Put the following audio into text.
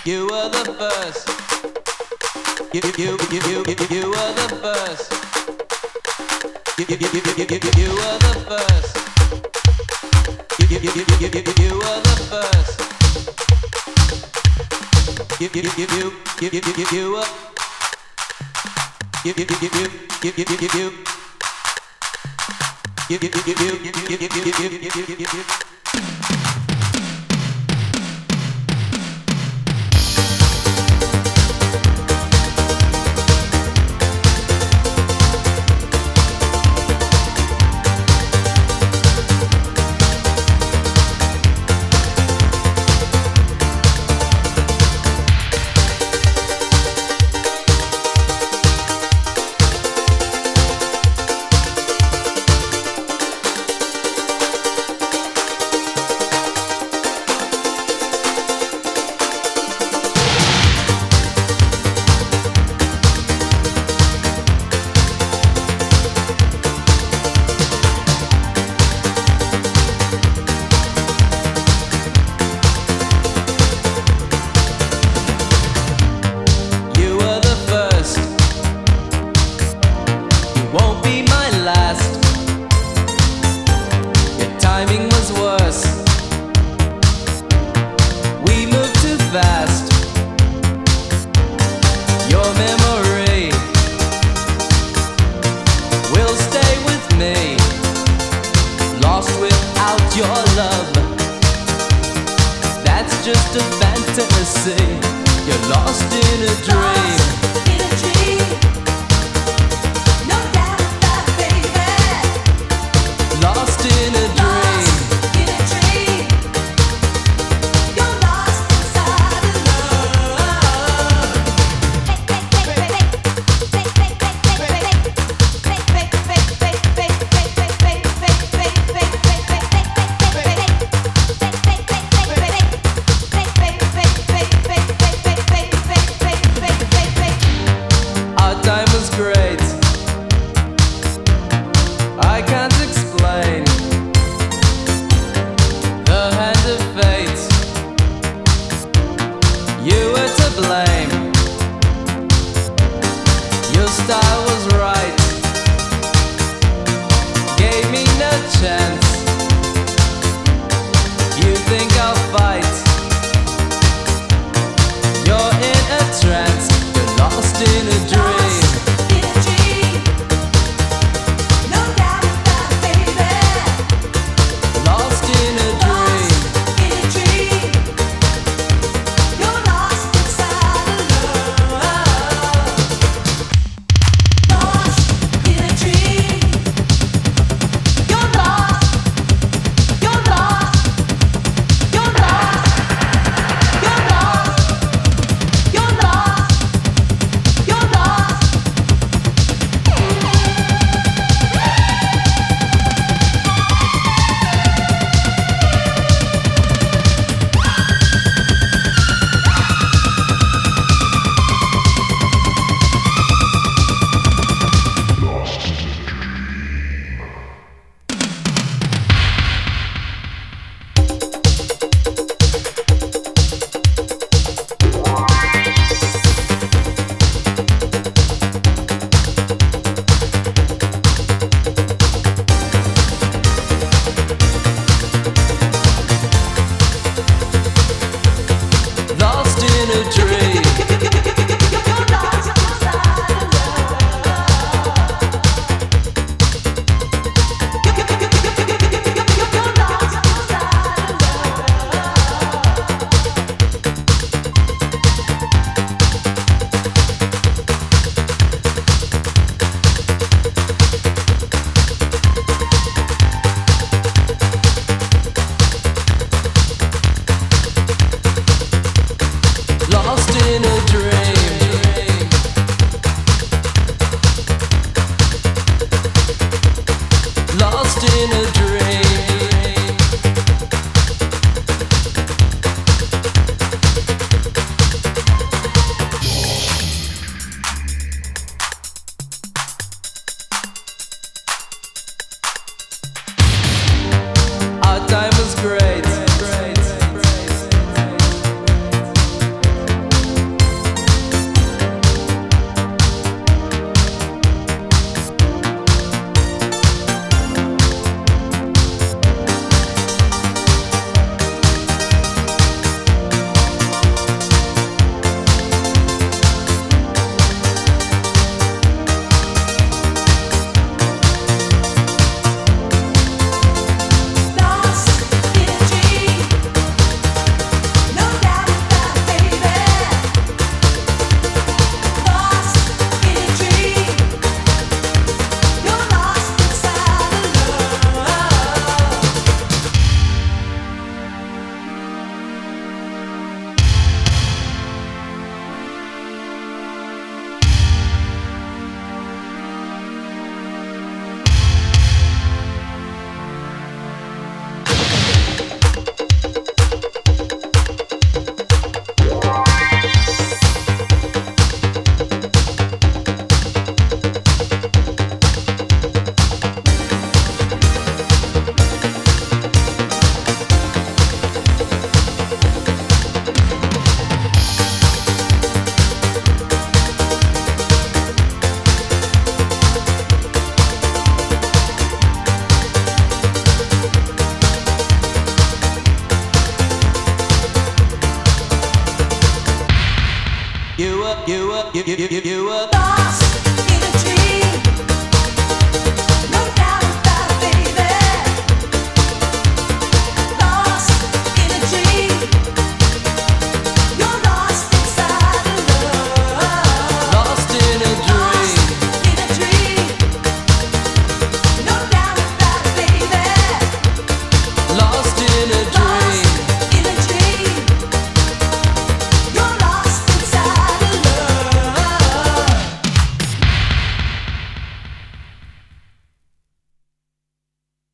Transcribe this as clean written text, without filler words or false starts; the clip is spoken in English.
You were the first. You were the first. You were the first. You were the first. You were the first. Just a fantasy. You're lost in a dream. Lost in a dream. No doubt about it, baby. Lost in a dream. Lost in a dream. You're lost inside of love. Our time was great. I can't explain the hand of fate. You were to blame. Your style was right. Gave me no chance. You think I'll fight? You're in a trance. You're lost in a dream. You're lost. you were